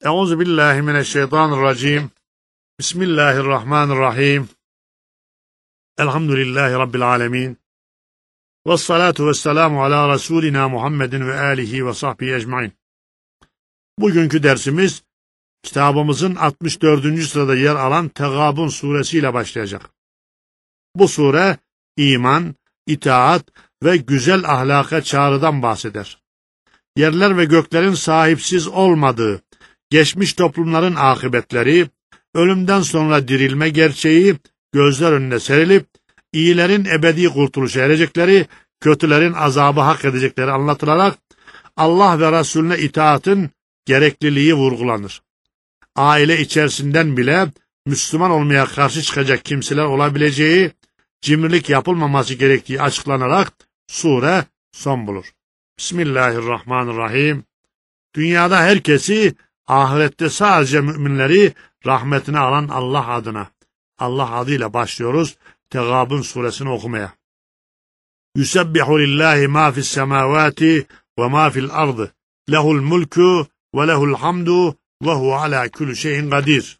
Euzu billahi mineşşeytanirracim. Bismillahirrahmanirrahim. Elhamdülillahi rabbil alamin. Ves salatu vesselamu ala Resulina Muhammedin ve alihi ve sahbihi ecmaîn. Bugünkü dersimiz kitabımızın 64. sırada yer alan Tegabun suresiyle başlayacak. Bu sure iman, itaat ve güzel ahlaka çağrıdan bahseder. Yerler ve göklerin sahipsiz olmadığı, geçmiş toplumların akıbetleri, ölümden sonra dirilme gerçeği gözler önüne serilip, iyilerin ebedi kurtuluşa erecekleri, kötülerin azabı hak edecekleri anlatılarak, Allah ve Resulüne itaatın gerekliliği vurgulanır. Aile içerisinden bile Müslüman olmaya karşı çıkacak kimseler olabileceği, cimrilik yapılmaması gerektiği açıklanarak sure son bulur. Bismillahirrahmanirrahim. Dünyada herkesi, ahirette sadece müminleri rahmetine alan Allah adına. Allah adıyla başlıyoruz Tegabun suresini okumaya. Yusebbihu lillahi ma fis semavati ve ma fil ardı. Lehul mulku ve lehul hamdu ve hu ala kulli şeyin kadir.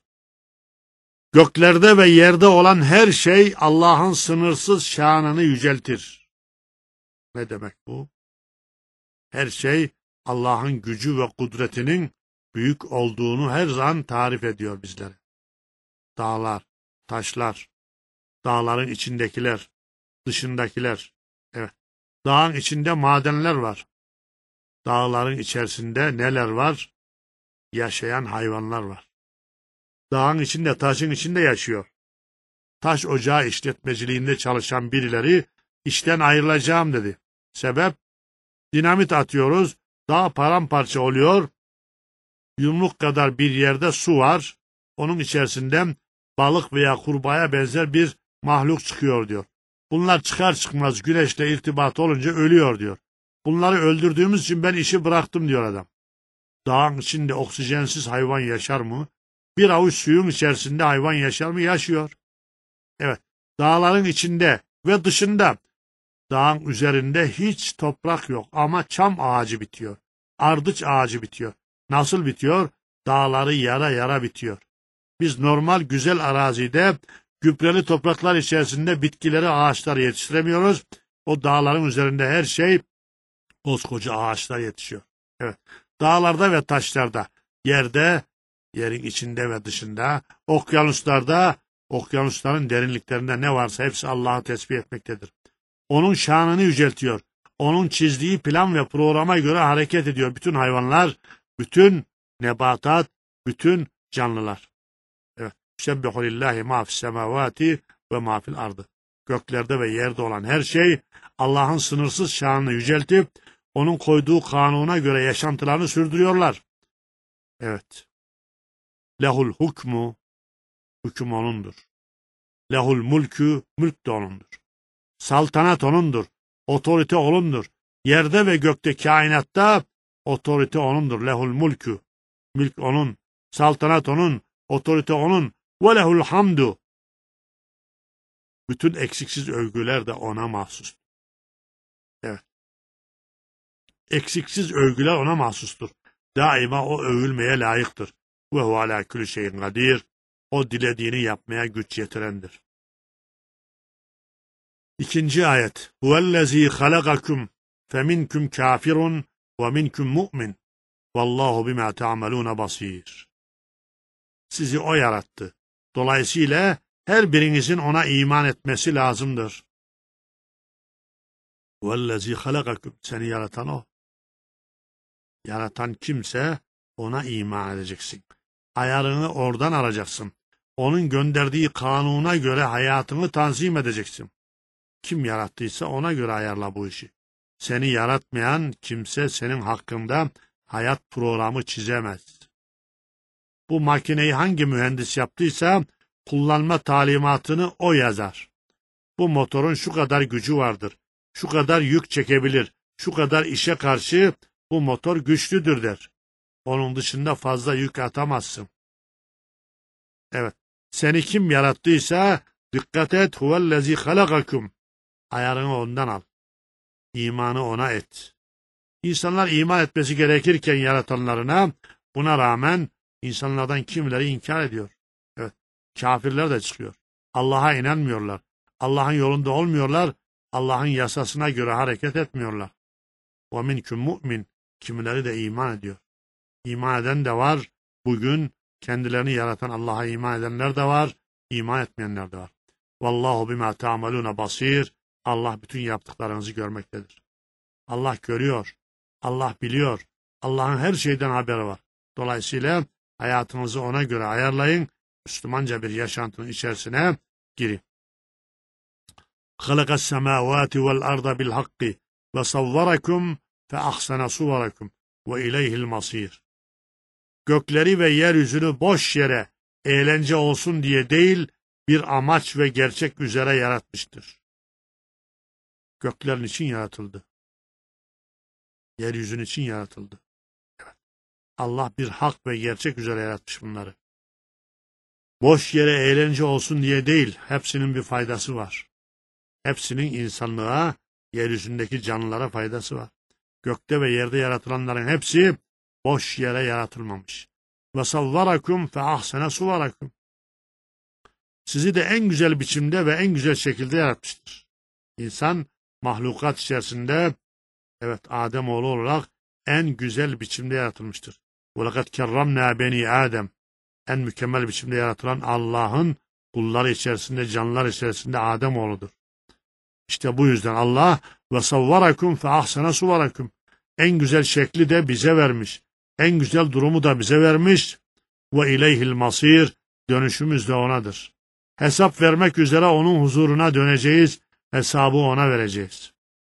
Göklerde ve yerde olan her şey Allah'ın sınırsız şanını yüceltir. Ne demek bu? Her şey Allah'ın gücü ve kudretinin büyük olduğunu her zaman tarif ediyor bizlere. Dağlar, taşlar, dağların içindekiler, dışındakiler. Evet. Dağın içinde madenler var. Dağların içerisinde neler var? Yaşayan hayvanlar var. Dağın içinde, taşın içinde yaşıyor. Taş ocağı işletmeciliğinde çalışan birileri işten ayrılacağım dedi. Sebep? Dinamit atıyoruz, dağ paramparça oluyor. Yumruk kadar bir yerde su var. Onun içerisinden balık veya kurbağaya benzer bir mahluk çıkıyor diyor. Bunlar çıkar çıkmaz güneşle irtibat olunca ölüyor diyor. Bunları öldürdüğümüz için ben işi bıraktım diyor adam. Dağın içinde oksijensiz hayvan yaşar mı? Bir avuç suyun içerisinde hayvan yaşar mı? Yaşıyor. Evet. Dağların içinde ve dışında, dağın üzerinde hiç toprak yok ama çam ağacı bitiyor. Ardıç ağacı bitiyor. Nasıl bitiyor? Dağları yara yara bitiyor. Biz normal güzel arazide, gübreli topraklar içerisinde bitkileri, ağaçları yetiştiremiyoruz. O dağların üzerinde her şey koskoca ağaçlar yetişiyor. Evet. Dağlarda ve taşlarda, yerde, yerin içinde ve dışında, okyanuslarda, okyanusların derinliklerinde ne varsa hepsi Allah'ı tesbih etmektedir. Onun şanını yüceltiyor. Onun çizdiği plan ve programa göre hareket ediyor bütün hayvanlar, bütün nebatat, bütün canlılar. Evet. Yusebbihu lillahi ma fis semavati ve ma fil ardı. Göklerde ve yerde olan her şey Allah'ın sınırsız şanını yüceltip onun koyduğu kanuna göre yaşantılarını sürdürüyorlar. Evet. Lehul hukmu, hüküm onundur. Lehul mulku, mülk de onundur. Saltanat onundur. Otorite onundur. Yerde ve gökte, kainatta otorite onundur. Lehul mulku. Mülk onun. Saltanat onun. Otorite onun. Ve lehul hamdu. Bütün eksiksiz övgüler de ona mahsustur. Evet. Eksiksiz övgüler ona mahsustur. Daima o övülmeye layıktır. Ve hu ala kulli şeyin kadir. O dilediğini yapmaya güç yetirendir. İkinci ayet. Huvellezî halakakum feminkum kafirun ve minkum mu'min. Vallahu bima ta'malun basir. Sizi o yarattı. Dolayısıyla her birinizin ona iman etmesi lazımdır. Huvellezî halakakum. Seni yaratan o. Yaratan kimse ona iman edeceksin. Ayarını oradan alacaksın. Onun gönderdiği kanuna göre hayatını tanzim edeceksin. Kim yarattıysa ona göre ayarla bu işi. Seni yaratmayan kimse senin hakkında hayat programı çizemez. Bu makineyi hangi mühendis yaptıysa kullanma talimatını o yazar. Bu motorun şu kadar gücü vardır, şu kadar yük çekebilir, şu kadar işe karşı bu motor güçlüdür der. Onun dışında fazla yük atamazsın. Evet, seni kim yarattıysa dikkat et, huvellezî halakakum. Ayarını ondan al. İmanı ona et. İnsanlar iman etmesi gerekirken yaratanlarına, buna rağmen İnsanlardan kimileri inkar ediyor. Evet, kafirler de çıkıyor. Allah'a inanmıyorlar. Allah'ın yolunda olmuyorlar. Allah'ın yasasına göre hareket etmiyorlar. وَمِنْكُمْ mu'min. Kimileri de iman ediyor. İman eden de var. Bugün kendilerini yaratan Allah'a iman edenler de var. İman etmeyenler de var. Vallahu bima ta'maluna basir. Allah bütün yaptıklarınızı görmektedir. Allah görüyor. Allah biliyor. Allah'ın her şeyden haberi var. Dolayısıyla hayatınızı ona göre ayarlayın. Müslümanca bir yaşantının içerisine girin. خَلَقَ السَّمَاوَاتِ وَالْأَرْضَ بِالْحَقِّ وَصَوَّرَكُمْ فَأَحْسَنَ صُوَرَكُمْ وَإِلَيْهِ الْمَصِيرُ. Gökleri ve yeryüzünü boş yere eğlence olsun diye değil, bir amaç ve gerçek üzere yaratmıştır. Göklerin için yaratıldı. Yeryüzünün için yaratıldı. Evet. Allah bir hak ve gerçek üzere yaratmış bunları. Boş yere eğlence olsun diye değil, hepsinin bir faydası var. Hepsinin insanlığa, yeryüzündeki canlılara faydası var. Gökte ve yerde yaratılanların hepsi boş yere yaratılmamış. وَصَوَّرَكُمْ فَأَحْسَنَ صُوَرَكُمْ. Sizi de en güzel biçimde ve en güzel şekilde yaratmıştır. İnsan mahlukat içerisinde, evet, Ademoğlu olarak en güzel biçimde yaratılmıştır. وَلَقَدْ كَرَّمْنَا بَنِي Adem. En mükemmel biçimde yaratılan Allah'ın kulları içerisinde, canlılar içerisinde Ademoğlu'dur. İşte bu yüzden Allah وَصَوَّرَكُمْ فَأَحْسَنَ صُوَرَكُمْ. En güzel şekli de bize vermiş. En güzel durumu da bize vermiş. وَاِلَيْهِ الْمَصِيرُ. Dönüşümüz de O'nadır. Hesap vermek üzere O'nun huzuruna döneceğiz. Hesabı O'na vereceğiz.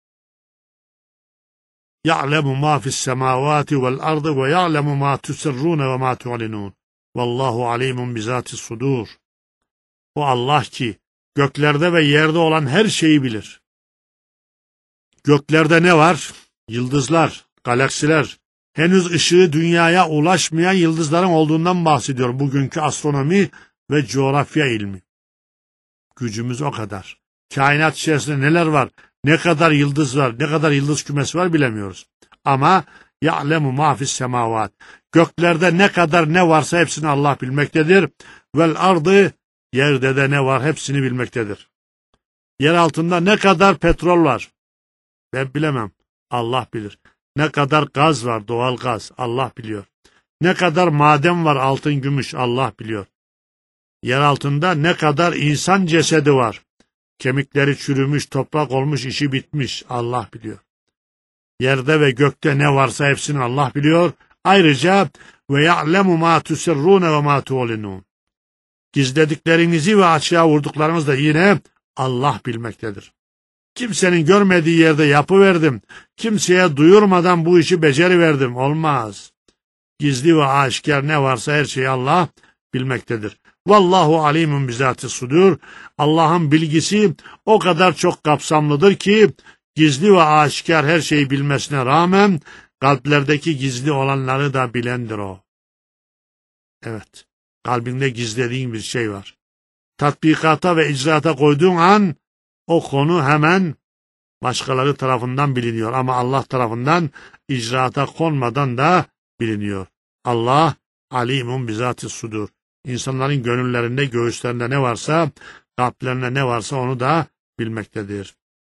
يَعْلَمُ مَا فِي السَّمَاوَاتِ وَالْأَرْضِ وَيَعْلَمُ مَا تُسِرُّونَ وَمَا تُعْلِنُونَ وَاللّٰهُ عَلِيمٌ بِذَاتِ الصُّدُورِ. O Allah ki göklerde ve yerde olan her şeyi bilir. Göklerde ne var? Yıldızlar, galaksiler. Henüz ışığı dünyaya ulaşmayan yıldızların olduğundan bahsediyor bugünkü astronomi ve coğrafya ilmi. Gücümüz o kadar. Kainat içerisinde neler var? Ne kadar yıldız var? Ne kadar yıldız kümesi var bilemiyoruz. Ama ya'lemu ma fis semavat. Göklerde ne kadar ne varsa hepsini Allah bilmektedir. Vel ardı, yerde de ne var hepsini bilmektedir. Yer altında ne kadar petrol var? Ben bilemem. Allah bilir. Ne kadar gaz var, doğal gaz, Allah biliyor. Ne kadar maden var, altın, gümüş, Allah biliyor. Yer altında ne kadar insan cesedi var. Kemikleri çürümüş, toprak olmuş, işi bitmiş, Allah biliyor. Yerde ve gökte ne varsa hepsini Allah biliyor. Ayrıca ve ya'lemu ma tusirrun ve ma tu'linun. Gizlediklerinizi ve açığa vurduklarınızı da yine Allah bilmektedir. Kimsenin görmediği yerde yapıverdim. Kimseye duyurmadan bu işi beceriverdim. Olmaz. Gizli ve aşikar ne varsa her şeyi Allah bilmektedir. Vallahu alimun bizati sudur. Allah'ın bilgisi o kadar çok kapsamlıdır ki gizli ve aşikar her şeyi bilmesine rağmen kalplerdeki gizli olanları da bilendir o. Evet. Kalbinde gizlediğin bir şey var. Tatbikata ve icraata koyduğun an o konu hemen başkaları tarafından biliniyor ama Allah tarafından icraata konmadan da biliniyor. Allah alimun bizati sudur. İnsanların gönüllerinde, göğüslerinde ne varsa, kalplerinde ne varsa onu da bilmektedir.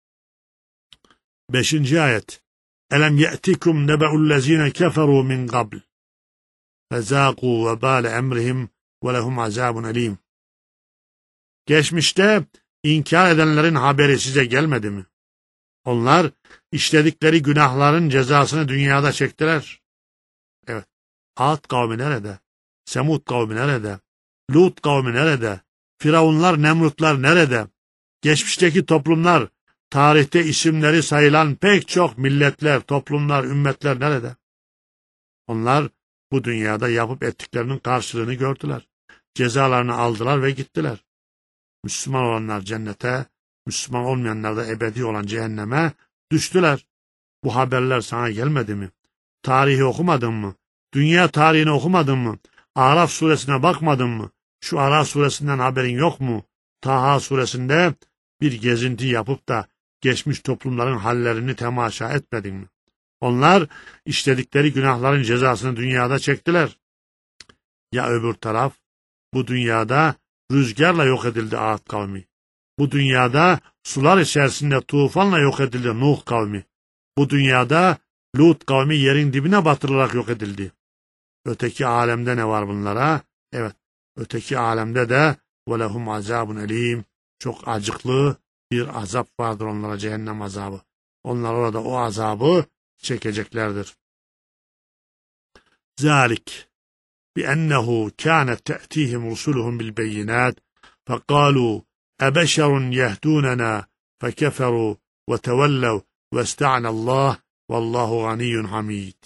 5. ayet. Elem ye'tikum nebe'ullezine keferu min qabl. Fezâkû ve bâle emrihim ve lehum azâbun elîm. Geçmişte inkar edenlerin haberi size gelmedi mi? Onlar işledikleri günahların cezasını dünyada çektiler. Evet. Ad kavmi nerede? Semud kavmi nerede? Lut kavmi nerede? Firavunlar, Nemrutlar nerede? Geçmişteki toplumlar, tarihte isimleri sayılan pek çok milletler, toplumlar, ümmetler nerede? Onlar bu dünyada yapıp ettiklerinin karşılığını gördüler. Cezalarını aldılar ve gittiler. Müslüman olanlar cennete, Müslüman olmayanlar da ebedi olan cehenneme düştüler. Bu haberler sana gelmedi mi? Tarihi okumadın mı? Dünya tarihini okumadın mı? Araf suresine bakmadın mı? Şu Araf suresinden haberin yok mu? Taha suresinde bir gezinti yapıp da geçmiş toplumların hallerini temaşa etmedin mi? Onlar işledikleri günahların cezasını dünyada çektiler. Ya öbür taraf, bu dünyada rüzgarla yok edildi Ad kavmi. Bu dünyada sular içerisinde tufanla yok edildi Nuh kavmi. Bu dünyada Lut kavmi yerin dibine batırılarak yok edildi. Öteki alemde ne var bunlara? Evet, öteki alemde de وَلَهُمْ عَذَابٌ اَلِيمٌ çok acıklı bir azap vardır onlara, cehennem azabı. Onlar orada o azabı çekeceklerdir. ذَٰلِكَ بِأَنَّهُ كَانَتْ تَأْتِيهِمْ رُسُلُهُمْ بِالْبَيِّنَاتِ فَقَالُوا أَبَشَرٌ يَهْدُونَنَا فَكَفَرُوا وَتَوَلَّوْا وَاسْتَعْنَ اللّٰهِ وَاللّٰهُ غَنِيٌّ حَمِيدٌ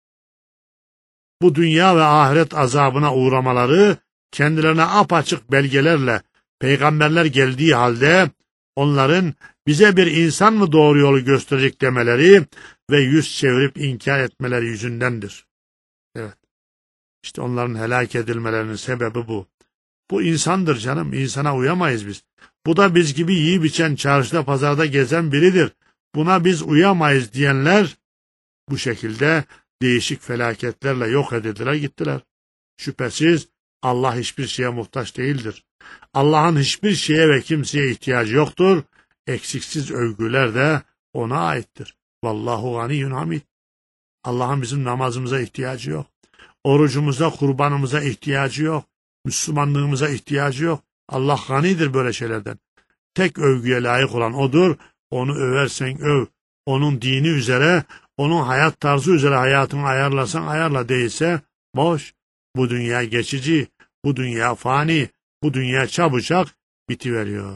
Bu dünya ve ahiret azabına uğramaları, kendilerine apaçık belgelerle peygamberler geldiği halde onların bize bir insan mı doğru yolu gösterecek demeleri ve yüz çevirip inkar etmeleri yüzündendir. Evet. İşte onların helak edilmelerinin sebebi bu. Bu insandır canım. İnsana uyamayız biz. Bu da biz gibi yiyip içen, çarşıda pazarda gezen biridir. Buna biz uyamayız diyenler bu şekilde değişik felaketlerle yok edildiler gittiler. Şüphesiz Allah hiçbir şeye muhtaç değildir. Allah'ın hiçbir şeye ve kimseye ihtiyacı yoktur. Eksiksiz övgüler de ona aittir. Vallahu ganiyyun hamid. Allah'ın bizim namazımıza ihtiyacı yok. Orucumuza, kurbanımıza ihtiyacı yok. Müslümanlığımıza ihtiyacı yok. Allah ganidir böyle şeylerden. Tek övgüye layık olan odur. Onu översen öv. Onun dini üzere, onun hayat tarzı üzere hayatını ayarlarsan ayarla, değilse boş. Bu dünya geçici, bu dünya fani, bu dünya çabucak bitiveriyor.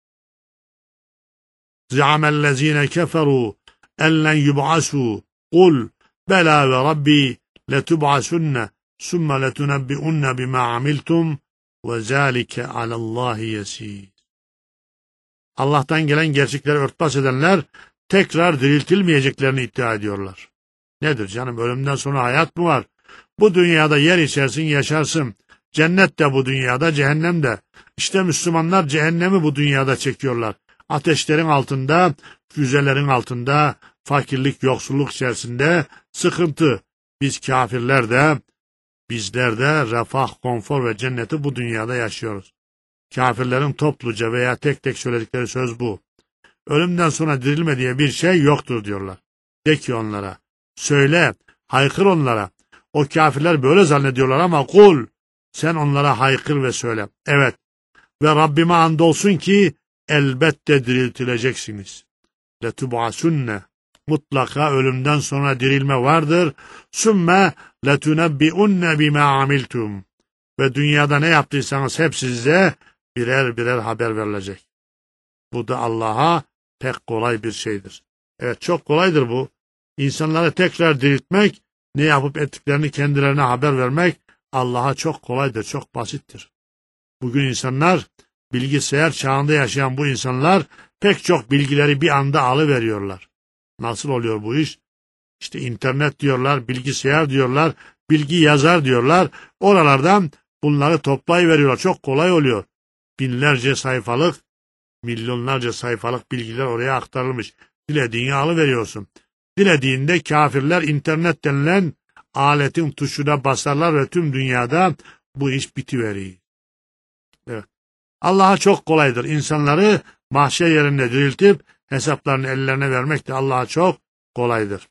Zâmellezîne keferû ellen yub'asû kul belâ ve rabbi letub'asunne sümme letunebbi'unne bimâ amiltum ve zâlike alallâhi yesîr. Allah'tan gelen gerçekleri örtbas edenler tekrar diriltilmeyeceklerini iddia ediyorlar. Nedir canım, ölümden sonra hayat mı var? Bu dünyada yer içersin, yaşarsın. Cennet de bu dünyada, cehennem de. İşte Müslümanlar cehennemi bu dünyada çekiyorlar. Ateşlerin altında, füzelerin altında, fakirlik, yoksulluk içerisinde sıkıntı. Biz kafirler de, bizler de refah, konfor ve cenneti bu dünyada yaşıyoruz. Kafirlerin topluca veya tek tek söyledikleri söz bu. Ölümden sonra dirilme diye bir şey yoktur diyorlar. De ki onlara, söyle, haykır onlara. O kafirler böyle zannediyorlar ama kul, sen onlara haykır ve söyle. Evet, ve Rabbime andolsun ki elbette diriltileceksiniz. Letub'asunne, mutlaka ölümden sonra dirilme vardır. Sümme letunebbi'unne bima amiltum, ve dünyada ne yaptıysanız hep size birer birer haber verilecek. Bu da Allah'a pek kolay bir şeydir. Evet, çok kolaydır bu. İnsanları tekrar diriltmek, ne yapıp ettiklerini kendilerine haber vermek Allah'a çok kolaydır, çok basittir. Bugün insanlar, bilgisayar çağında yaşayan bu insanlar pek çok bilgileri bir anda alıveriyorlar. Nasıl oluyor bu iş? İşte internet diyorlar, bilgisayar diyorlar, bilgi yazar diyorlar. Oralardan bunları toplayıveriyorlar. Çok kolay oluyor. Binlerce sayfalık, milyonlarca sayfalık bilgiler oraya aktarılmış. Dilediğini alıveriyorsun. Dilediğinde kafirler internet denilen aletin tuşuna basarlar ve tüm dünyada bu iş bitiveriyor. Evet. Allah'a çok kolaydır. İnsanları mahşer yerinde diriltip hesaplarını ellerine vermek de Allah'a çok kolaydır.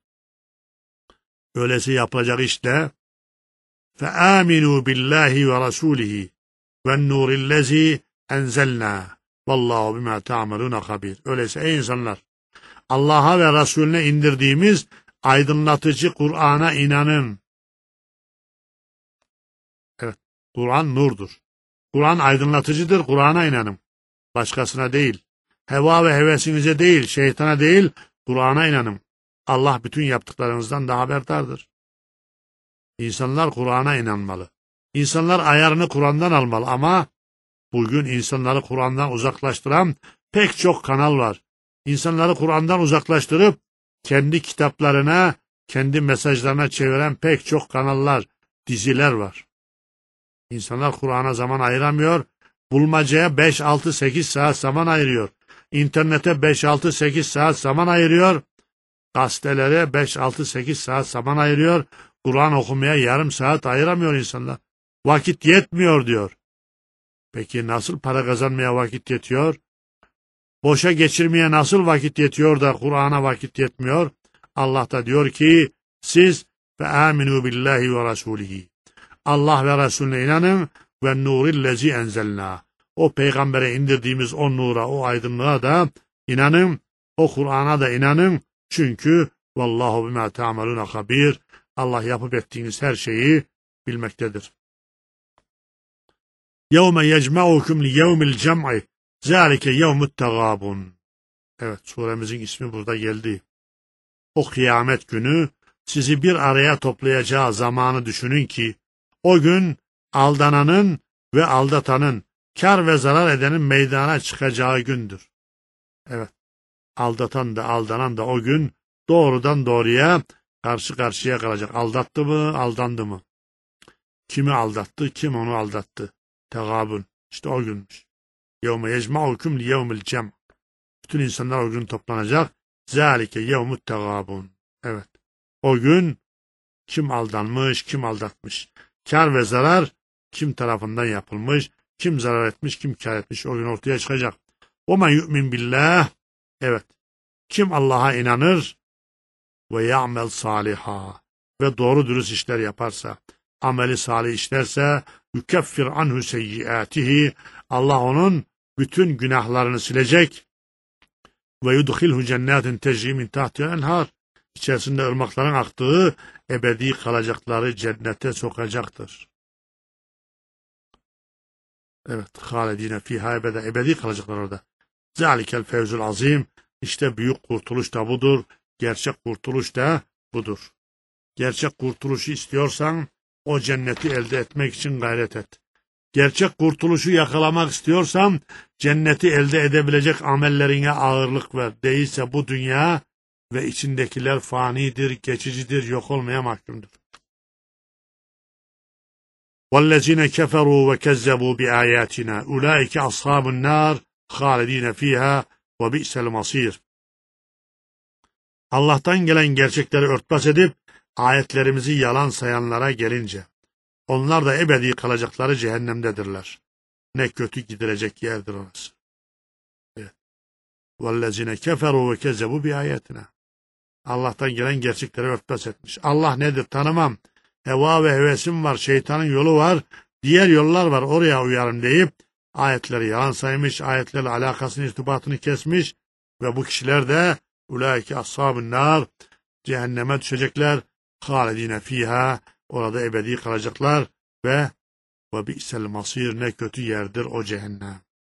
Öylesi yapılacak işte فَآمِنُوا بِاللّٰهِ وَرَسُولِهِ وَالنُّورِ الَّذ۪ي اَنْزَلْنَا وَاللّٰهُ بِمَا تَعْمَلُونَ خَب۪يرٌ. Öyleyse ey insanlar, Allah'a ve Resulüne indirdiğimiz aydınlatıcı Kur'an'a inanın. Evet, Kur'an nurdur. Kur'an aydınlatıcıdır, Kur'an'a inanın. Başkasına değil. Heva ve hevesinize değil, şeytana değil, Kur'an'a inanın. Allah bütün yaptıklarınızdan da haberdardır. İnsanlar Kur'an'a inanmalı. İnsanlar ayarını Kur'an'dan almalı ama bugün insanları Kur'an'dan uzaklaştıran pek çok kanal var. İnsanları Kur'an'dan uzaklaştırıp kendi kitaplarına, kendi mesajlarına çeviren pek çok kanallar, diziler var. İnsanlar Kur'an'a zaman ayıramıyor, bulmacaya 5, 6, 8 saat zaman ayırıyor. İnternete 5, 6, 8 saat zaman ayırıyor. Gazetelere 5, 6, 8 saat zaman ayırıyor. Kur'an okumaya yarım saat ayıramıyor insanlar. Vakit yetmiyor diyor. Peki nasıl para kazanmaya vakit yetiyor? Boşa geçirmeye nasıl vakit yetiyor da Kur'an'a vakit yetmiyor? Allah da diyor ki siz ve aminu billahi ve rasulihi. Allah ve Resulüne inanın ve nurillezi enzelna. O peygambere indirdiğimiz o nura, o aydınlığa da inanın. O Kur'an'a da inanın. Çünkü vallahu bima ta'malun habir. Allah yapıp ettiğiniz her şeyi bilmektedir. Yevme yecma'ukum li yevmil cem'i. Zalike yevmut tegabun. Evet, suremizin ismi burada geldi. O kıyamet günü sizi bir araya toplayacağı zamanı düşünün ki o gün aldananın ve aldatanın, kar ve zarar edenin meydana çıkacağı gündür. Evet, aldatan da aldanan da o gün doğrudan doğruya karşı karşıya kalacak. Aldattı mı, aldandı mı? Kimi aldattı, kim onu aldattı? Tegabun. İşte o günmüş. Yevme yecma'ukum li yevmil cem'. Bütün insanlar o gün toplanacak. Zalike yevmut tegabun. Evet. O gün kim aldanmış, kim aldatmış. Kar ve zarar kim tarafından yapılmış, kim zarar etmiş, kim kar etmiş. O gün ortaya çıkacak. O men yu'min billah. Evet. Kim Allah'a inanır ve ya'mel saliha ve doğru dürüst işler yaparsa, ameli salih işlerse yukeffir anhu seyyiatihi. Allah onun bütün günahlarını silecek. Ve yudkhilhu cennetin tecri min tahtiha enhar. İçerisinde ırmakların aktığı ebedi kalacakları cennete sokacaktır. Evet, halidine fiha ebedi kalacaklar orada. Zalikel fevzul azim. İşte büyük kurtuluş da budur. Gerçek kurtuluş da budur. Gerçek kurtuluşu istiyorsan o cenneti elde etmek için gayret et. Gerçek kurtuluşu yakalamak istiyorsan cenneti elde edebilecek amellerine ağırlık ver. Değilse bu dünya ve içindekiler fanidir, geçicidir, yok olmaya mahkumdur. وَالَّذِينَ كَفَرُوا وَكَذَّبُوا بِآيَاتِنَا اُولَٰئِكَ أَصْحَابُ النَّارِ خَالِد۪ينَ ف۪يهَا وَبِئْسَ الْمَص۪يرِ. Allah'tan gelen gerçekleri örtbas edip ayetlerimizi yalan sayanlara gelince onlar da ebedi kalacakları cehennemdedirler. Ne kötü gidilecek yerdir orası. Evet. وَالَّذِينَ كَفَرُوا وَكَذَّبُوا بِآيَاتِنَا. Allah'tan gelen gerçekleri örtbas etmiş. Allah nedir tanımam. Heva ve hevesim var, şeytanın yolu var, diğer yollar var, oraya uyarım deyip ayetleri yalan saymış, ayetlerle alakasını, irtibatını kesmiş ve bu kişiler de ulaike ashabun nar, cehenneme düşecekler, halidine fiha, orada ebedi kalacaklar ve bi'sel masir, ne kötü yerdir o cehennem.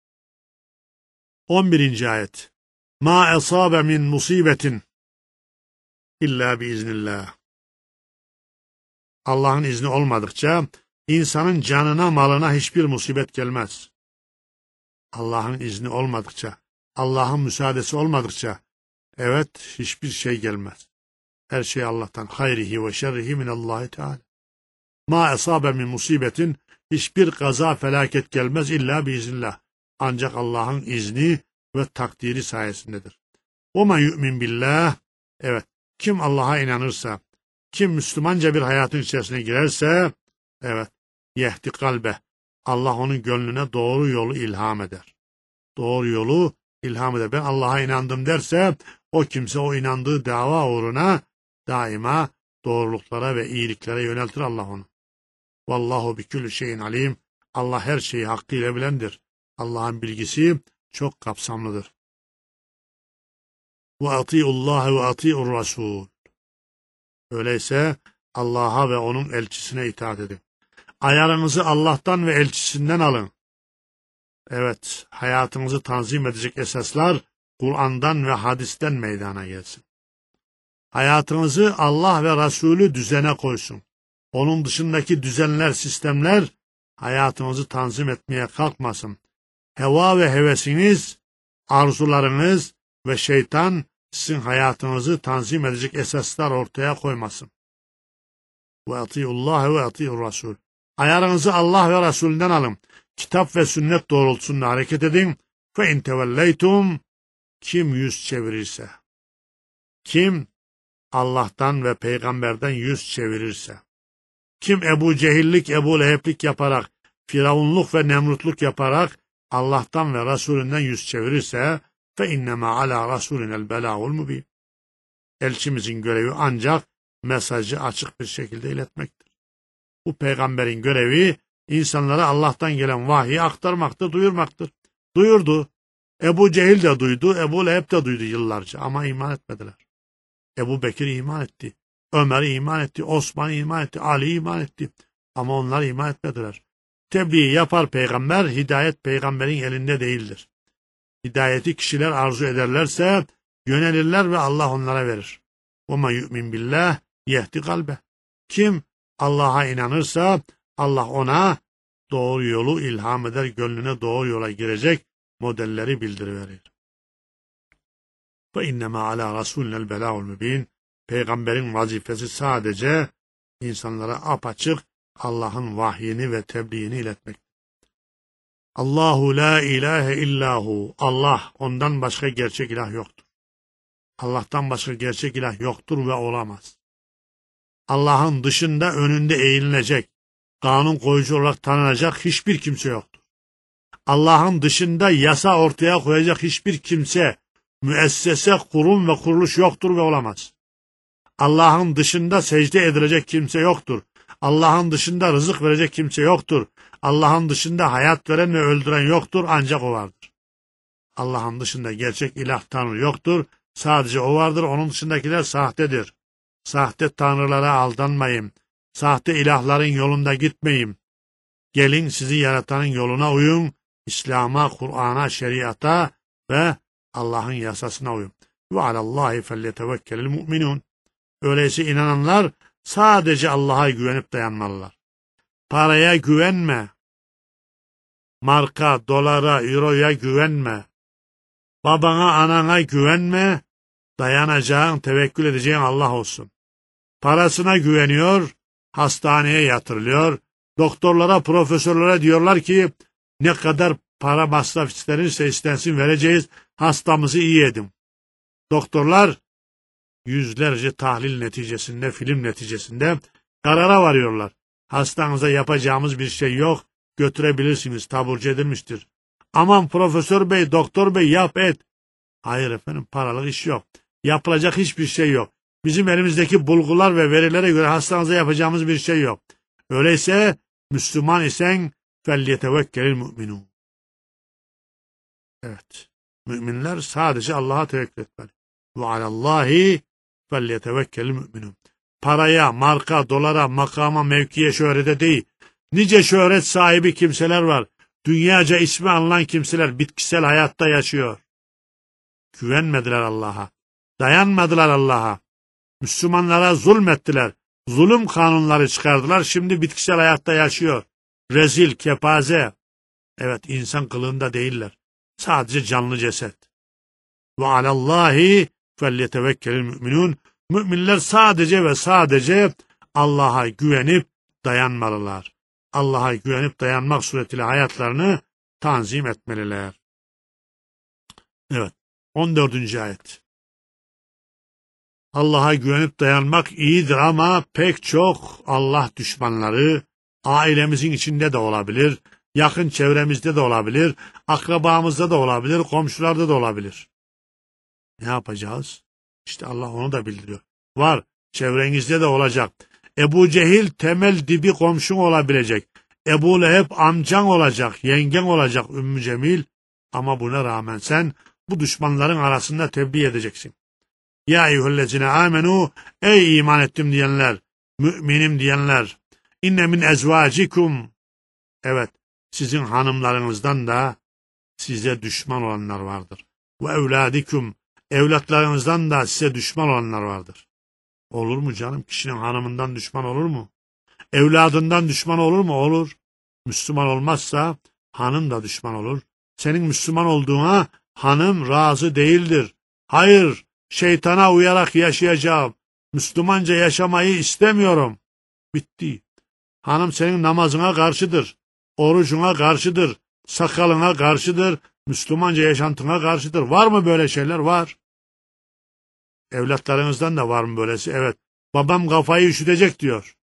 11. ayet. Ma asabe min musibetin illa biiznillah. Allah'ın izni olmadıkça insanın canına, malına hiçbir musibet gelmez. Allah'ın izni olmadıkça, Allah'ın müsaadesi olmadıkça, evet, hiçbir şey gelmez. Her şey Allah'tan. Hayrihi ve şerrihi minallahi teala. Ma asabe min musibetin, hiçbir kaza felaket gelmez illa biiznillah. Ancak Allah'ın izni ve takdiri sayesindedir. O men yu'min billah. Evet, kim Allah'a inanırsa, kim Müslümanca bir hayatın içerisine girerse, evet, yehdi kalbe, Allah onun gönlüne doğru yolu ilham eder. Doğru yolu ilham eder. Ben Allah'a inandım derse, o kimse o inandığı dava uğruna daima doğruluklara ve iyiliklere yöneltir Allah onu. Vallahu bikülli şeyin alim. Allah her şeyi hakkıyla bilendir. Allah'ın bilgisi çok kapsamlıdır. Ve ati'ullahi ve ati'ur rasul. Öyleyse Allah'a ve onun elçisine itaat edin. Ayarınızı Allah'tan ve elçisinden alın. Evet, hayatınızı tanzim edecek esaslar Kur'an'dan ve hadisten meydana gelsin. Hayatınızı Allah ve Resulü düzene koysun. Onun dışındaki düzenler, sistemler hayatınızı tanzim etmeye kalkmasın. Heva ve hevesiniz, arzularınız ve şeytan sizin hayatınızı tanzim edecek esaslar ortaya koymasın. Ve ati'ullahi ve ati'ur rasul. Ayarınızı Allah ve Resulünden alın. Kitap ve sünnet doğrultusunda hareket edin. Fe in tevelleytum, kim yüz çevirirse, kim Allah'tan ve peygamberden yüz çevirirse, Kim Ebu Cehillik, Ebu Leheblik yaparak, Firavunluk ve Nemrutluk yaparak Allah'tan ve Resulünden yüz çevirirse fe innema ala rasulünel belâhul mubin. Elçimizin görevi ancak mesajı açık bir şekilde iletmektir. Bu peygamberin görevi insanlara Allah'tan gelen vahyi aktarmaktır, duyurmaktır. Duyurdu. Ebu Cehil de duydu, Ebu Leheb de duydu yıllarca ama iman etmediler. Ebu Bekir iman etti, Ömer iman etti, Osman iman etti, Ali iman etti ama onlar iman etmediler. Tebliği yapar peygamber, hidayet peygamberin elinde değildir. Hidayeti kişiler arzu ederlerse yönelirler ve Allah onlara verir. وَمَا يُؤْمِنْ بِاللّٰهِ يَهْدِ قَلْبَهِ. Kim Allah'a inanırsa Allah ona doğru yolu ilham eder, gönlüne doğru yola girecek modelleri bildiriverir. وَاِنَّمَا عَلَى رَسُولِنَا الْبَلَاءُ الْمُب۪ينَ. Peygamberin vazifesi sadece insanlara apaçık Allah'ın vahyini ve tebliğini iletmek. Allahu la ilahe illahu. Allah, ondan başka gerçek ilah yoktur. Allah'tan başka gerçek ilah yoktur ve olamaz. Allah'ın dışında önünde eğilinecek, kanun koyucu olarak tanınacak hiçbir kimse yoktur. Allah'ın dışında yasa ortaya koyacak hiçbir kimse, müessese, kurum ve kuruluş yoktur ve olamaz. Allah'ın dışında secde edilecek kimse yoktur. Allah'ın dışında rızık verecek kimse yoktur. Allah'ın dışında hayat veren ve öldüren yoktur, ancak o vardır. Allah'ın dışında gerçek ilah tanrı yoktur, sadece o vardır, onun dışındakiler sahtedir. Sahte tanrılara aldanmayın, sahte ilahların yolunda gitmeyin. Gelin sizi yaratanın yoluna uyun, İslam'a, Kur'an'a, şeriata ve Allah'ın yasasına uyun. Ve alallahi felyetevekkelil mu'minun. Öyleyse inananlar sadece Allah'a güvenip dayanmalılar. Paraya güvenme. Marka, dolara, euroya güvenme. Babana, anana güvenme. Dayanacağın, tevekkül edeceğin Allah olsun. Parasına güveniyor, hastaneye yatırılıyor. Doktorlara, profesörlere diyorlar ki ne kadar para masraf istenirse istensin vereceğiz, hastamızı iyi edin. Doktorlar yüzlerce tahlil neticesinde, film neticesinde karara varıyorlar. Hastanıza yapacağımız bir şey yok, götürebilirsiniz, taburcu edilmiştir. Aman profesör bey, doktor bey yap et. Hayır efendim, paralık iş yok. Yapılacak hiçbir şey yok. Bizim elimizdeki bulgular ve verilere göre hastanıza yapacağımız bir şey yok. Öyleyse Müslüman isen فَلْيَتَوَكَّلِ الْمُؤْمِنُونَ. Evet, müminler sadece Allah'a tevekkül etmeli. وَعَلَى اللّٰهِ فَلْيَتَوَكَّلِ الْمُؤْمِنُونَ. Paraya, marka, dolara, makama, mevkiye, şöhrete değil. Nice şöhret sahibi kimseler var. Dünyaca ismi anılan kimseler bitkisel hayatta yaşıyor. Güvenmediler Allah'a. Dayanmadılar Allah'a. Müslümanlara zulmettiler. Zulüm kanunları çıkardılar. Şimdi bitkisel hayatta yaşıyor. Rezil, kepaze. Evet, insan kılığında değiller. Sadece canlı ceset. Ve alallahi felyetevekkelil müminun. Müminler sadece ve sadece Allah'a güvenip dayanmalılar. Allah'a güvenip dayanmak suretiyle hayatlarını tanzim etmeliler. Evet, 14. ayet. Allah'a güvenip dayanmak iyidir ama pek çok Allah düşmanları ailemizin içinde de olabilir, yakın çevremizde de olabilir, akrabamızda da olabilir, komşularda da olabilir. Ne yapacağız? İşte Allah onu da bildiriyor. Var, çevrenizde de olacak. Ebu Cehil temel dibi komşun olabilecek. Ebu Leheb amcan olacak, yengen olacak Ümmü Cemil. Ama buna rağmen sen bu düşmanların arasında tebliğ edeceksin. Ya eyyühellezine amenu, ey iman ettim diyenler, müminim diyenler, inne min ezvacikum. Evet, sizin hanımlarınızdan da size düşman olanlar vardır. Ve evladikum, evlatlarınızdan da size düşman olanlar vardır. Olur mu canım? Kişinin hanımından düşman olur mu? Evladından düşman olur mu? Olur. Müslüman olmazsa hanım da düşman olur. Senin Müslüman olduğuna hanım razı değildir. Hayır, şeytana uyarak yaşayacağım. Müslümanca yaşamayı istemiyorum. Bitti. Hanım senin namazına karşıdır. Orucuna karşıdır. Sakalına karşıdır. Müslümanca yaşantına karşıdır. Var mı böyle şeyler? Var. Evlatlarınızdan da var mı böylesi? Evet. Babam kafayı üşütecek diyor.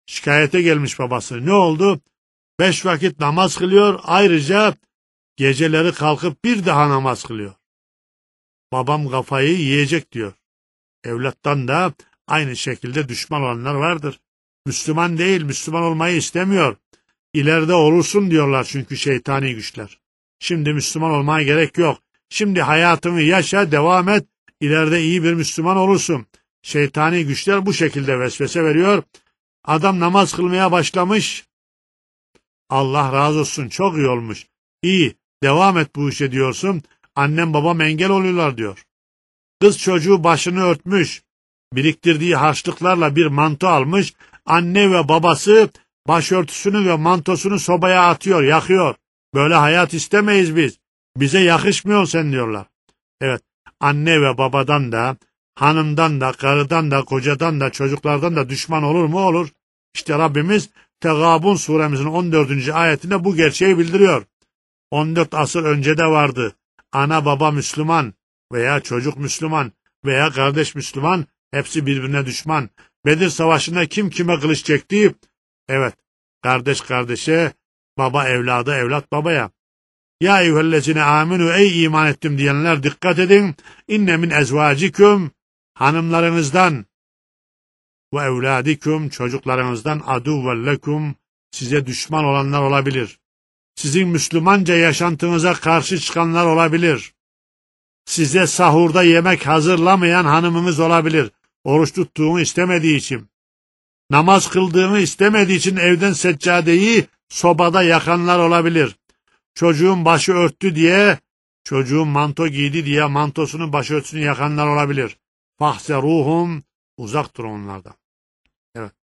Şikayete gelmiş babası. Ne oldu? 5 vakit namaz kılıyor, ayrıca geceleri kalkıp bir daha namaz kılıyor. Babam kafayı yiyecek diyor. Evlattan da aynı şekilde düşman olanlar vardır. Müslüman değil, Müslüman olmayı istemiyor. İleride olursun diyorlar çünkü şeytani güçler. Şimdi Müslüman olmaya gerek yok. Şimdi hayatını yaşa, devam et. İleride iyi bir Müslüman olursun. Şeytani güçler bu şekilde vesvese veriyor. Adam namaz kılmaya başlamış. Allah razı olsun, çok iyi olmuş. İyi, devam et bu işe diyorsun. Annem babam engel oluyorlar diyor. Kız çocuğu başını örtmüş. Biriktirdiği harçlıklarla bir manto almış. Anne ve babası başörtüsünü ve mantosunu sobaya atıyor, yakıyor. Böyle hayat istemeyiz biz. Bize yakışmıyor sen diyorlar. Evet, anne ve babadan da, hanımdan da, karıdan da, kocadan da, çocuklardan da düşman olur mu? Olur. İşte Rabbimiz Tegabun suremizin 14. ayetinde bu gerçeği bildiriyor. 14 asır önce de vardı. Ana baba Müslüman veya çocuk Müslüman veya kardeş Müslüman, hepsi birbirine düşman. Bedir Savaşı'nda kim kime kılıç çekti? Evet, kardeş kardeşe, baba evlada, evlat babaya. Ya eyyühellezine aminu, ey iman ettim diyenler dikkat edin. İnne min ezvaciküm, hanımlarınızdan ve evladiküm, çocuklarınızdan aduvvellekum, size düşman olanlar olabilir. Sizin Müslümanca yaşantınıza karşı çıkanlar olabilir. Size sahurda yemek hazırlamayan hanımınız olabilir. Oruç tuttuğunu istemediği için. Namaz kıldığını istemediği için evden seccadeyi sobada yakanlar olabilir. Çocuğun başı örttü diye, çocuğun manto giydi diye mantosunun başörtüsünü yakanlar olabilir. Fahseruhum, uzak durun onlardan. Evet.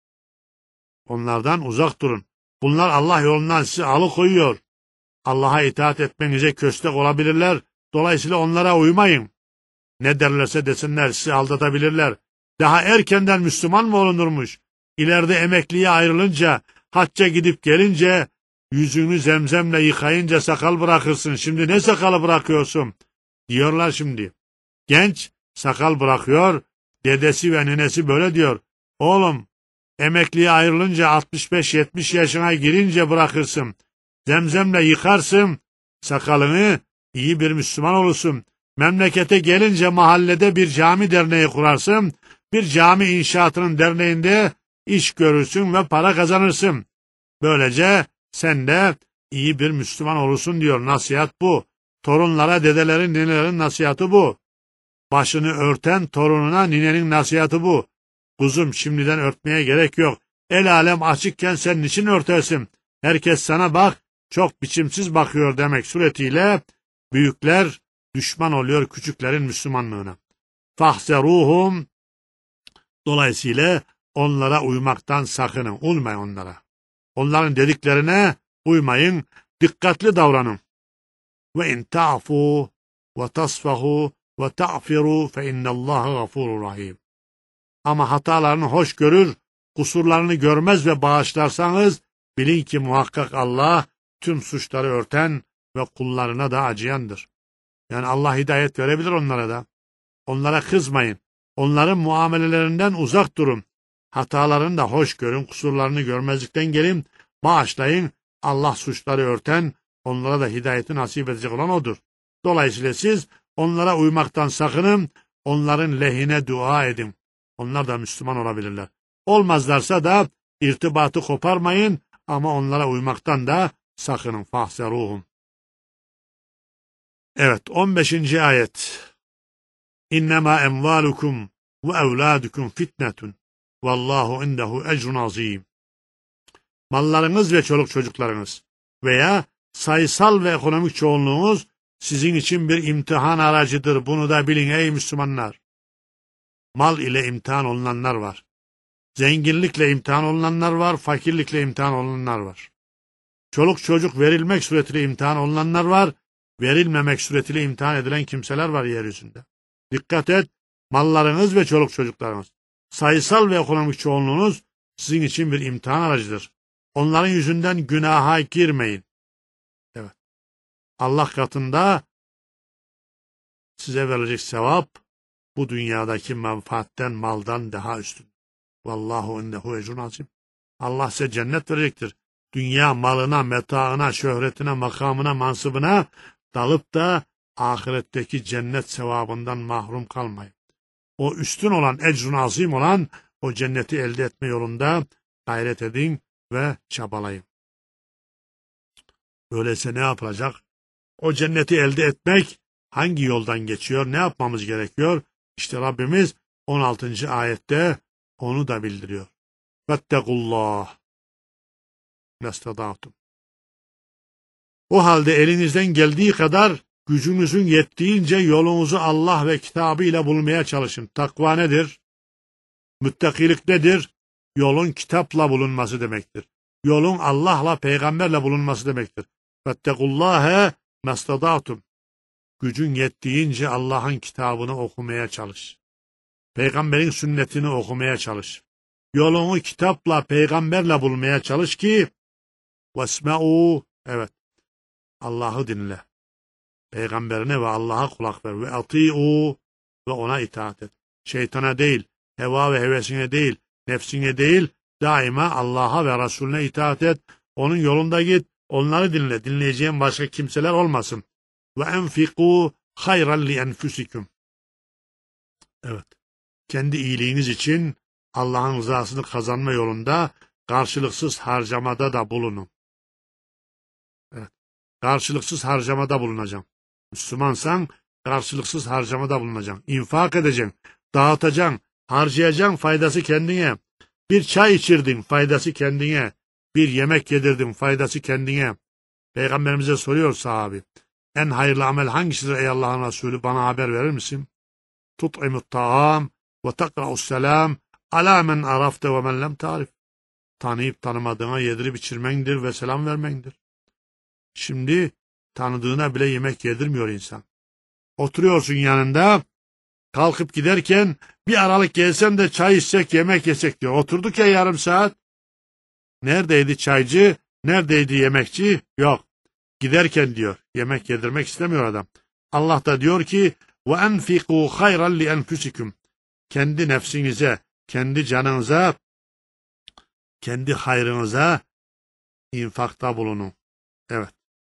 Onlardan uzak durun. Bunlar Allah yolundan sizi alıkoyuyor. Allah'a itaat etmenize köstek olabilirler. Dolayısıyla onlara uymayın. Ne derlerse desinler, sizi aldatabilirler. Daha erkenden Müslüman mı olunurmuş? İleride emekliye ayrılınca, hacca gidip gelince, yüzünü zemzemle yıkayınca sakal bırakırsın. Şimdi ne sakalı bırakıyorsun? Diyorlar şimdi. Genç sakal bırakıyor, dedesi ve ninesi böyle diyor. Oğlum, emekliye ayrılınca 65-70 yaşına girince bırakırsın. Zemzemle yıkarsın, sakalını, iyi bir Müslüman olursun. Memlekete gelince mahallede bir cami derneği kurarsın. Bir cami inşaatının derneğinde iş görürsün ve para kazanırsın. Böylece sen de iyi bir Müslüman olursun diyor. Nasihat bu. Torunlara dedelerin, ninelerin nasihatı bu. Başını örten torununa ninenin nasihatı bu. Kuzum, şimdiden örtmeye gerek yok. El alem açıkken sen niçin örtersin? Herkes sana bak, çok biçimsiz bakıyor demek suretiyle büyükler düşman oluyor küçüklerin Müslümanlığına. Fahseruhum, dolayısıyla onlara uymaktan sakının. Uymayın onlara. Onların dediklerine uymayın. Dikkatli davranın. Ve in ta'fu ve tasfahu ve ta'firu fe innallaha gafurur rahim. Ama hatalarını hoş görür, kusurlarını görmez ve bağışlarsanız bilin ki muhakkak Allah tüm suçları örten ve kullarına da acıyandır. Yani Allah hidayet verebilir onlara da. Onlara kızmayın. Onların muamelelerinden uzak durun. Hatalarını da hoş görün, kusurlarını görmezlikten gelin, bağışlayın. Allah suçları örten, onlara da hidayeti nasip edecek olan O'dur. Dolayısıyla siz onlara uymaktan sakının, onların lehine dua edin. Onlar da Müslüman olabilirler. Olmazlarsa da irtibatı koparmayın ama onlara uymaktan da sakının. Fahseruhum. Evet, 15. ayet. İnnemâ emvâlukum ve evlâdukum fitnetun. Vallahu indehu ecrun azîm. Mallarınız ve çoluk çocuklarınız veya sayısal ve ekonomik çoğunluğunuz sizin için bir imtihan aracıdır. Bunu da bilin ey Müslümanlar. Mal ile imtihan olunanlar var. Zenginlikle imtihan olunanlar var, fakirlikle imtihan olunanlar var. Çoluk çocuk verilmek suretiyle imtihan olunanlar var, verilmemek suretiyle imtihan edilen kimseler var yeryüzünde. Dikkat et, mallarınız ve çoluk çocuklarınız, sayısal ve ekonomik çoğunluğunuz sizin için bir imtihan aracıdır. Onların yüzünden günaha girmeyin. Evet. Allah katında size verilecek sevap, bu dünyadaki menfaatten, maldan daha üstün. Vallahu innehu ecrun azim. Allah size cennet verecektir. Dünya malına, metaına, şöhretine, makamına, mansıbına dalıp da ahiretteki cennet sevabından mahrum kalmayın. O üstün olan, ecrun azim olan o cenneti elde etme yolunda gayret edin ve çabalayın. Öyleyse ne yapılacak? O cenneti elde etmek hangi yoldan geçiyor? Ne yapmamız gerekiyor? İşte Rabbimiz 16. ayette onu da bildiriyor. Vettekullah mestada'tum. O halde elinizden geldiği kadar, gücünüzün yettiğince yolunuzu Allah ve kitabı ile bulmaya çalışın. Takva nedir? Müttakilik nedir? Yolun kitapla bulunması demektir. Yolun Allah'la, peygamberle bulunması demektir. Vettekullâhe mestada'tum. Gücün yettiğince Allah'ın kitabını okumaya çalış. Peygamberin sünnetini okumaya çalış. Yolunu kitapla, peygamberle bulmaya çalış ki vesme'u, evet, Allah'ı dinle. Peygamberine ve Allah'a kulak ver. Ve ati'u, ve ona itaat et. Şeytana değil, heva ve hevesine değil, nefsine değil, daima Allah'a ve Resulüne itaat et. Onun yolunda git, onları dinle. Dinleyeceğin başka kimseler olmasın. Ve enfiku hayran li enfusikum. Evet. Kendi iyiliğiniz için Allah'ın rızasını kazanma yolunda karşılıksız harcamada da bulunun. Evet. Karşılıksız harcamada bulunacağım. Müslümansan karşılıksız harcamada bulunacaksın. İnfak edeceksin, dağıtacaksın, harcayacaksın, faydası kendine. Bir çay içirdin, faydası kendine. Bir yemek yedirdin, faydası kendine. Peygamberimize soruyor sahabi. En hayırlı amel hangisidir ey Allah'ın Resulü? Bana haber verir misin? Tut'imut ta'am ve takra'us selam ala men arafte ve men lem tarif. Tanıyıp tanımadığına yedirip içirmendir ve selam vermendir. Şimdi tanıdığına bile yemek yedirmiyor insan. Oturuyorsun yanında, kalkıp giderken bir aralık gelsen de çay içsek, yemek yesek diyor. Oturduk ya yarım saat. Neredeydi çaycı, neredeydi yemekçi? Yok. Giderken diyor, yemek yedirmek istemiyor adam. Allah da diyor ki, وَاَنْفِقُوا خَيْرًا لِاَنْفُسِكُمْ. Kendi nefsinize, kendi canınıza, kendi hayrınıza infakta bulunun. Evet.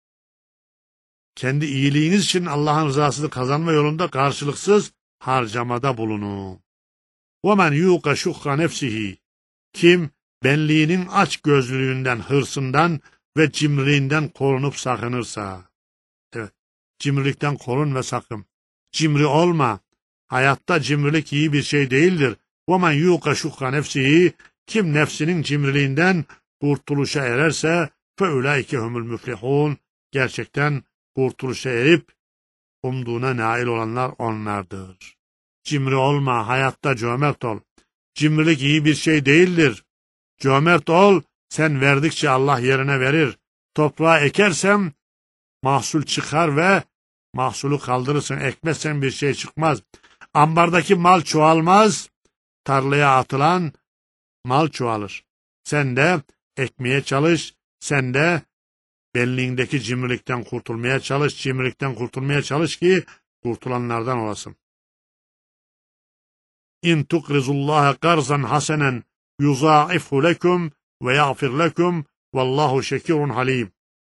Kendi iyiliğiniz için Allah'ın rızasını kazanma yolunda karşılıksız harcamada bulunun. وَمَنْ يُوقَ شُخَّ نَفْسِهِ. Kim benliğinin açgözlülüğünden, hırsından ve cimriliğinden korunup sakınırsa. Evet, cimrilikten korun ve sakın. Cimri olma. Hayatta cimrilik iyi bir şey değildir. وَمَنْ يُوقَ شُخَّ نَفْسِهِ. Kim nefsinin cimriliğinden kurtuluşa ererse فَاُولَٰئِكَ هُمُ الْمُفْلِحُونَ. Gerçekten kurtuluşa erip umduğuna nail olanlar onlardır. Cimri olma, hayatta cömert ol. Cimrilik iyi bir şey değildir. Cömert ol, sen verdikçe Allah yerine verir. Toprağa ekersen mahsul çıkar ve mahsulü kaldırırsın. Ekmezsen bir şey çıkmaz. Ambardaki mal çoğalmaz, tarlaya atılan mal çoğalır. Sen de ekmeye çalış, sen de benliğindeki cimrilikten kurtulmaya çalış, cimrilikten kurtulmaya çalış ki kurtulanlardan olasın. İn tukrizullaha karzan hasenen yuzaifu lekum ve yağfir lekum vallahu şekirun halim.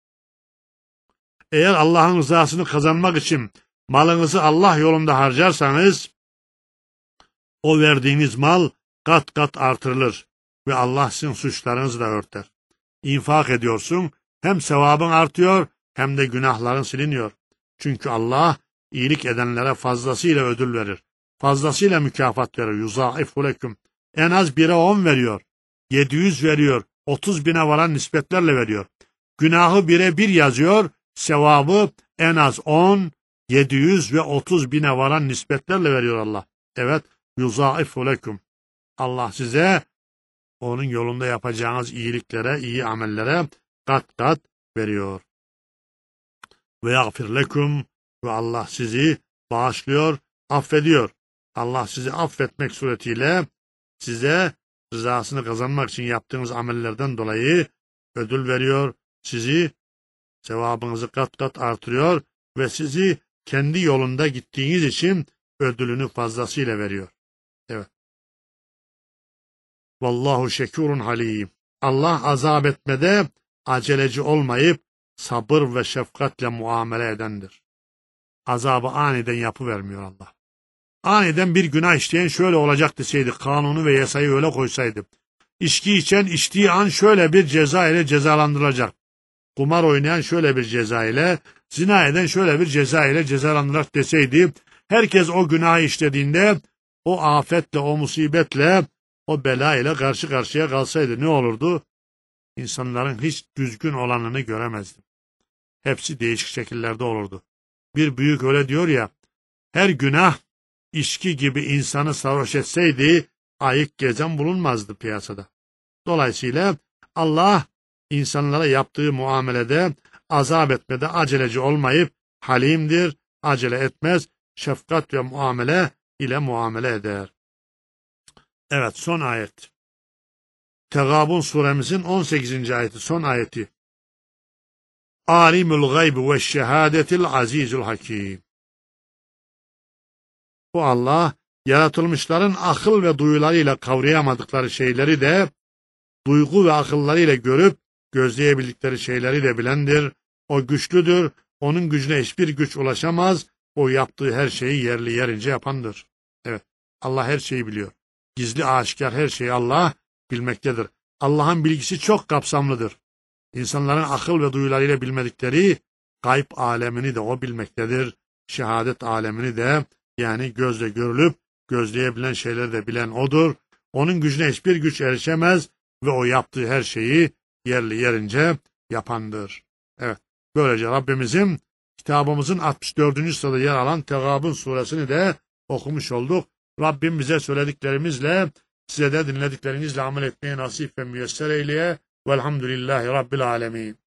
Eğer Allah'ın rızasını kazanmak için malınızı Allah yolunda harcarsanız, o verdiğiniz mal kat kat artırılır ve Allah sizin suçlarınızı da örter. İnfak ediyorsun, hem sevabın artıyor hem de günahların siliniyor. Çünkü Allah iyilik edenlere fazlasıyla ödül verir. Fazlasıyla mükafat verir. Yuzaifu leküm. En az 1'e 10 veriyor. 700 veriyor. 30 bine varan nispetlerle veriyor. Günahı 1'e 1 yazıyor. Sevabı en az 10, 700 ve 30 bine varan nispetlerle veriyor Allah. Evet. Yuzaifu leküm. Allah size onun yolunda yapacağınız iyiliklere, iyi amellere kat kat veriyor. Ve yağfir leküm. Ve Allah sizi bağışlıyor, affediyor. Allah sizi affetmek suretiyle size rızasını kazanmak için yaptığınız amellerden dolayı ödül veriyor. Sizi, sevabınızı kat kat artırıyor ve sizi kendi yolunda gittiğiniz için ödülünü fazlasıyla veriyor. Evet. Vallahu şekurun halim. Allah azap etmede aceleci olmayıp sabır ve şefkatle muamele edendir. Azabı aniden yapıvermiyor Allah. Aniden bir günah işleyen şöyle olacak deseydi, kanunu ve yasayı öyle koysaydı, içki içen içtiği an şöyle bir ceza ile cezalandırılacak, kumar oynayan şöyle bir ceza ile, zina eden şöyle bir ceza ile cezalandırılacak deseydi, herkes o günahı işlediğinde o afetle, o musibetle, o bela ile karşı karşıya kalsaydı ne olurdu? İnsanların hiç düzgün olanını göremezdim. Hepsi değişik şekillerde olurdu. Bir büyük öyle diyor ya, her günah içki gibi insanı sarhoş etseydi ayık gezen bulunmazdı piyasada. Dolayısıyla Allah insanlara yaptığı muamelede azap etmede aceleci olmayıp halimdir, acele etmez, şefkat ve muamele ile muamele eder. Evet, son ayet. Tegabun suremizin 18. ayeti, son ayeti. Alimul gaybi ve şehadetil azizul hakim. Bu Allah, yaratılmışların akıl ve duyularıyla kavrayamadıkları şeyleri de, duygu ve akıllarıyla görüp, gözleyebildikleri şeyleri de bilendir. O güçlüdür, onun gücüne hiçbir güç ulaşamaz, o yaptığı her şeyi yerli yerince yapandır. Evet, Allah her şeyi biliyor. Gizli aşikar her şeyi Allah bilmektedir. Allah'ın bilgisi çok kapsamlıdır. İnsanların akıl ve duyularıyla bilmedikleri gayb alemini de o bilmektedir. Şehadet alemini de, yani gözle görülüp gözleyebilen şeyleri de bilen odur. Onun gücüne hiçbir güç erişemez ve o yaptığı her şeyi yerli yerince yapandır. Evet, böylece Rabbimizin kitabımızın 64. sırada yer alan Tegabun suresini de okumuş olduk. Rabbim bize söylediklerimizle, size de dinlediklerinizle amel etmeye nasip ve müyesser eyleye. Velhamdülillahi Rabbil alemin.